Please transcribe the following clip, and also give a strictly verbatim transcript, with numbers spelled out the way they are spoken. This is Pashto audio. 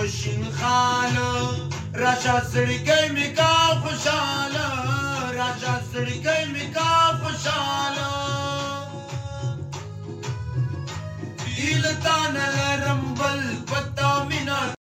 شین خال راشه سړیکۍ مې کا خوشاله راشه سړیکۍ مې کا خوشاله هیله تا نه لرم بل پتا مینا